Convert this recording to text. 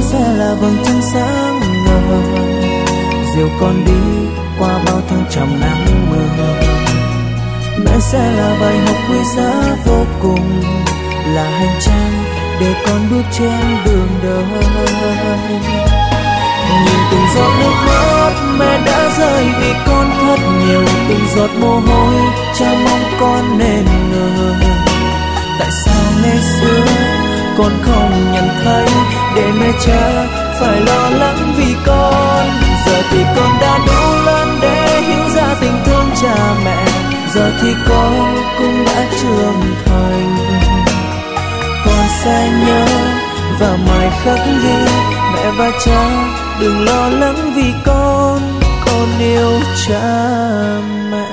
sẽ là vầng trăng sáng ngời dìu con đi qua bao thăng trầm nắng mưa. Mẹ sẽ là bài học quý giá vô cùng, là hành trang để con bước trên đường đời. Nhìn từng giọt nước mắt mẹ đã rơi vì con thật nhiều, từng giọt mồ hôi cha mong con nên ngờ. Tại sao ngày xưa con không nhận thấy để mẹ cha phải lo lắng vì con? Giờ thì con đã đủ lớn để hiểu ra tình thương cha mẹ, giờ thì con cũng đã trưởng thành. Con sẽ nhớ và mãi khắc ghi mẹ và cha đừng lo lắng vì con yêu cha mẹ.